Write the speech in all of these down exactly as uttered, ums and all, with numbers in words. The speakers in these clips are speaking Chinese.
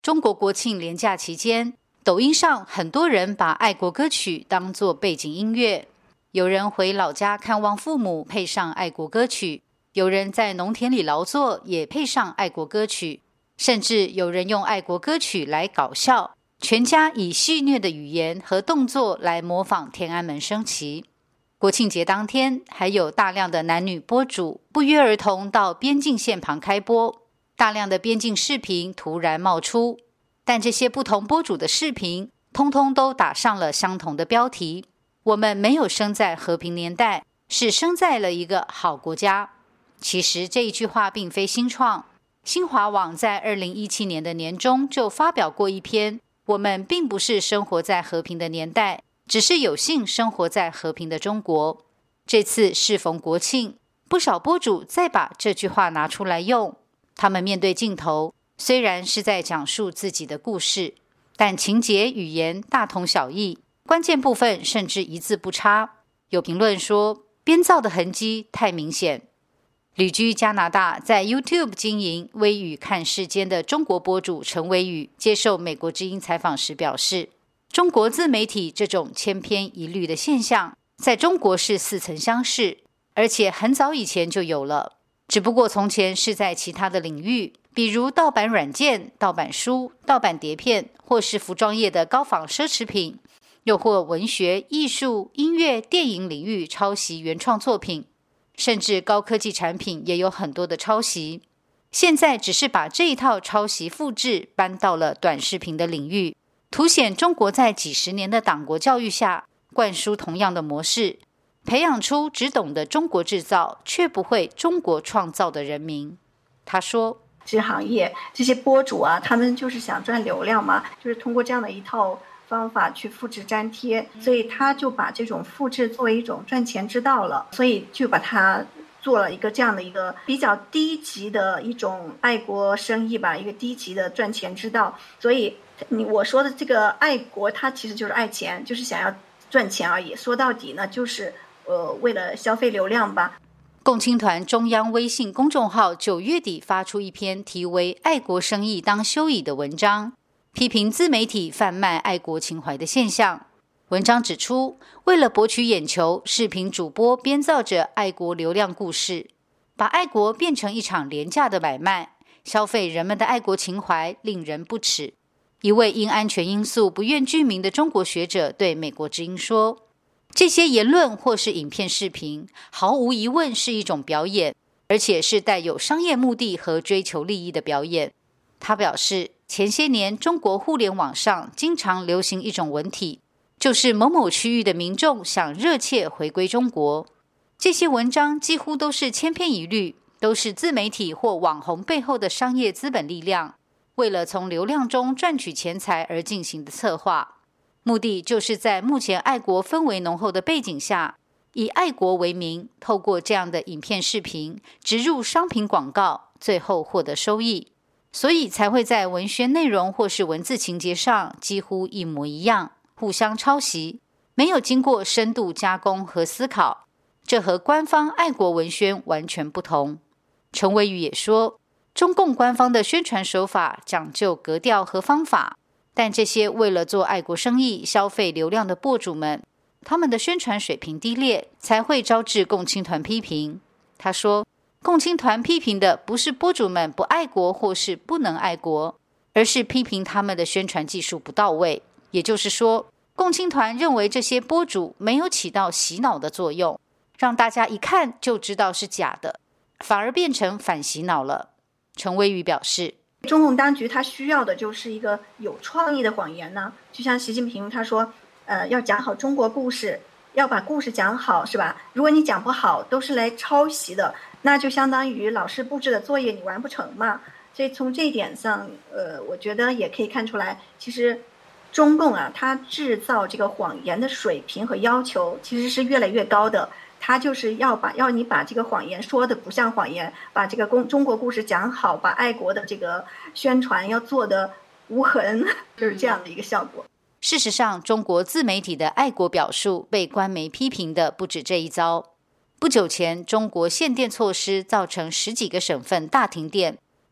中国国庆连假期间，抖音上很多人把爱国歌曲当作背景音乐，有人回老家看望父母配上爱国歌曲，有人在农田里劳作也配上爱国歌曲，甚至有人用爱国歌曲来搞笑，全家以戏谑的语言和动作来模仿天安门升旗。国庆节当天，还有大量的男女播主不约而同到边境线旁开播，大量的边境视频突然冒出，但这些不同播主的视频通通都打上了相同的标题：我们没有生在和平年代，是生在了一个好国家。其实这一句话并非新创，新华网在二零一七年的年中就发表过一篇，我们并不是生活在和平的年代，只是有幸生活在和平的中国。这次适逢国庆，不少播主再把这句话拿出来用，他们面对镜头，虽然是在讲述自己的故事，但情节语言大同小异，关键部分甚至一字不差。有评论说，编造的痕迹太明显。旅居加拿大，在 YouTube 经营微语看世间的中国博主陈微宇接受美国之音采访时表示，中国自媒体这种千篇一律的现象在中国是似曾相识，而且很早以前就有了，只不过从前是在其他的领域，比如盗版软件、盗版书、盗版碟片，或是服装业的高仿奢侈品，又或文学、艺术、音乐、电影领域抄袭原创作品，甚至高科技产品也有很多的抄袭。现在只是把这一套抄袭复制搬到了短视频的领域，凸显中国在几十年的党国教育下灌输同样的模式，培养出只懂得中国制造却不会中国创造的人民。他说， 这行业这些播主啊，他们就是想赚流量嘛，就是通过这样的一套方法去复制粘贴，所以他就把这种复制作为一种赚钱之道了，所以就把它做了一个这样的一个比较低级的一种爱国生意吧，一个低级的赚钱之道。所以你我说的这个爱国，它其实就是爱钱，就是想要赚钱而已。说到底呢，就是呃为了消费流量吧。 共青团中央微信公众号九月底发出一篇题为《爱国生意当休矣》的文章，批评自媒体贩卖爱国情怀的现象。文章指出，为了博取眼球，视频主播编造着爱国流量故事，把爱国变成一场廉价的买卖，消费人们的爱国情怀，令人不齿。一位因安全因素不愿具名的中国学者对美国之音说，这些言论或是影片视频毫无疑问是一种表演，而且是带有商业目的和追求利益的表演。他表示，前些年中国互联网上经常流行一种文体，就是某某区域的民众想热切回归中国。这些文章几乎都是千篇一律，都是自媒体或网红背后的商业资本力量为了从流量中赚取钱财而进行的策划，目的就是在目前爱国氛围浓厚的背景下，以爱国为名，透过这样的影片视频植入商品广告，最后获得收益，所以才会在文宣内容或是文字情节上几乎一模一样，互相抄袭，没有经过深度加工和思考，这和官方爱国文宣完全不同。陈伟宇也说，中共官方的宣传手法讲究格调和方法，但这些为了做爱国生意消费流量的播主们，他们的宣传水平低劣，才会招致共青团批评。他说，共青团批评的不是播主们不爱国或是不能爱国，而是批评他们的宣传技术不到位。也就是说，共青团认为这些播主没有起到洗脑的作用，让大家一看就知道是假的，反而变成反洗脑了。陈微宇表示， 中共当局他需要的就是一个有创意的谎言呢，就像习近平他说，呃，要讲好中国故事，要把故事讲好，是吧？如果你讲不好，都是来抄袭的，那就相当于老师布置的作业你完不成嘛。所以从这一点上，呃，我觉得也可以看出来，其实中共啊，它制造这个谎言的水平和要求其实是越来越高的。他就是要把要你把这个谎言说的不像谎言，把这个公中国故事讲好，把爱国的这个宣传要做的无痕，就是这样的一个效果。 事实上，中国自媒体的爱国表述被官媒批评的不止这一遭。不久前，中国限电措施造成十几个省份大停电，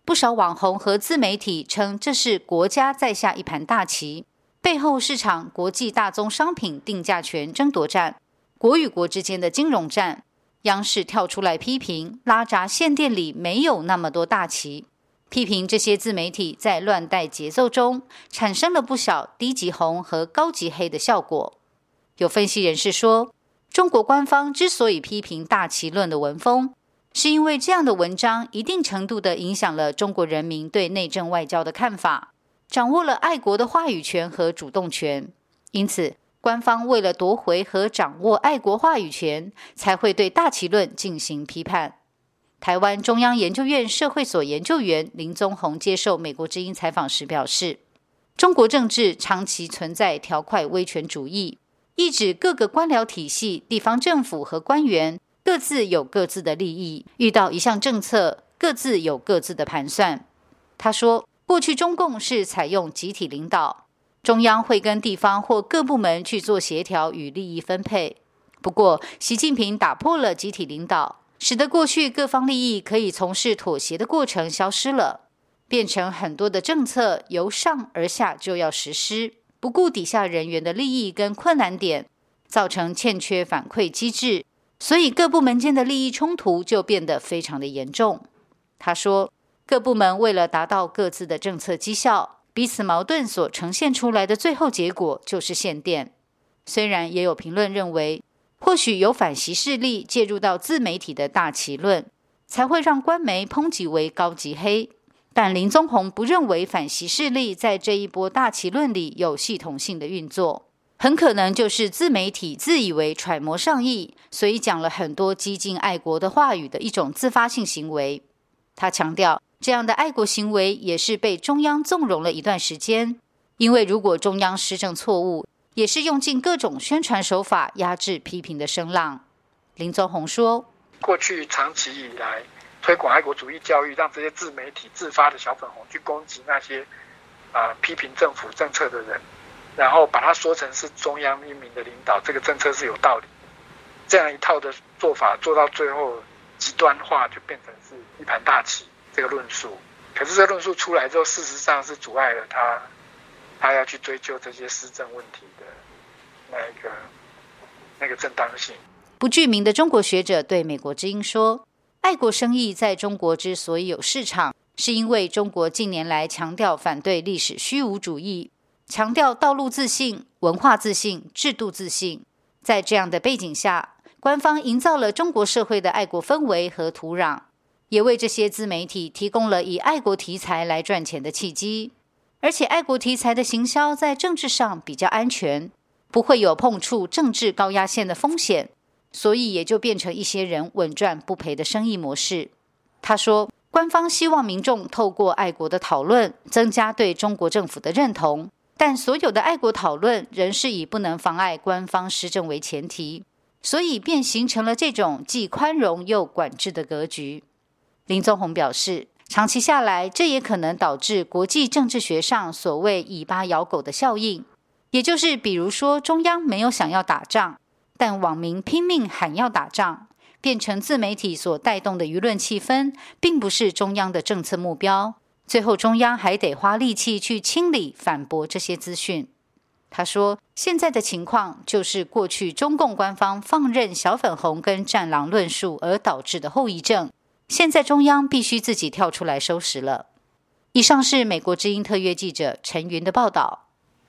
不少网红和自媒体称这是国家在下一盘大棋，背后是场国际大宗商品定价权争夺战，国与国之间的金融战。央视跳出来批评拉闸限电里没有那么多大棋，批评这些自媒体在乱带节奏中产生了不少低级红和高级黑的效果。有分析人士说，中国官方之所以批评大棋论的文风，是因为这样的文章一定程度地影响了中国人民对内政外交的看法，掌握了爱国的话语权和主动权。因此官方为了夺回和掌握爱国话语权，才会对大棋论进行批判。台湾中央研究院社会所研究员林宗宏接受美国之音采访时表示，中国政治长期存在条块威权主义，意指各个官僚体系、地方政府和官员各自有各自的利益，遇到一项政策，各自有各自的盘算。他说，过去中共是采用集体领导，中央会跟地方或各部门去做协调与利益分配。不过，习近平打破了集体领导，使得过去各方利益可以从事妥协的过程消失了，变成很多的政策由上而下就要实施，不顾底下人员的利益跟困难点，造成欠缺反馈机制，所以各部门间的利益冲突就变得非常的严重。他说，各部门为了达到各自的政策绩效，彼此矛盾所呈现出来的最后结果就是限电。虽然也有评论认为，或许有反习势力介入到自媒体的大棋论，才会让官媒抨击为高级黑，但林宗宏不认为反习势力在这一波大棋论里有系统性的运作，很可能就是自媒体自以为揣摩上意，所以讲了很多激进爱国的话语的一种自发性行为。他强调，这样的爱国行为也是被中央纵容了一段时间，因为如果中央施政错误，也是用尽各种宣传手法压制批评的声浪。林宗宏说， 过去长期以来推广爱国主义教育，让这些自媒体自发的小粉红去攻击那些、呃、批评政府政策的人，然后把它说成是中央英明的领导，这个政策是有道理，这样一套的做法做到最后极端化，就变成是一盘大棋这个论述。可是这个论述出来之后，事实上是阻碍了他他要去追究这些施政问题的那个那个正当性。 不具名的中国学者对美国之音说，爱国生意在中国之所以有市场，是因为中国近年来强调反对历史虚无主义，强调道路自信、文化自信、制度自信。在这样的背景下，官方营造了中国社会的爱国氛围和土壤，也为这些自媒体提供了以爱国题材来赚钱的契机。而且爱国题材的行销在政治上比较安全，不会有碰触政治高压线的风险，所以也就变成一些人稳赚不赔的生意模式。他说，官方希望民众透过爱国的讨论增加对中国政府的认同，但所有的爱国讨论仍是以不能妨碍官方施政为前提，所以便形成了这种既宽容又管制的格局。林宗宏表示，长期下来，这也可能导致国际政治学上所谓尾巴咬狗的效应，也就是比如说中央没有想要打仗，但网民拼命喊要打仗，变成自媒体所带动的舆论气氛，并不是中央的政策目标，最后中央还得花力气去清理反驳这些资讯。他说，现在的情况就是过去中共官方放任小粉红跟战狼论述而导致的后遗症，现在中央必须自己跳出来收拾了。以上是美国之音特约记者陈云的报道。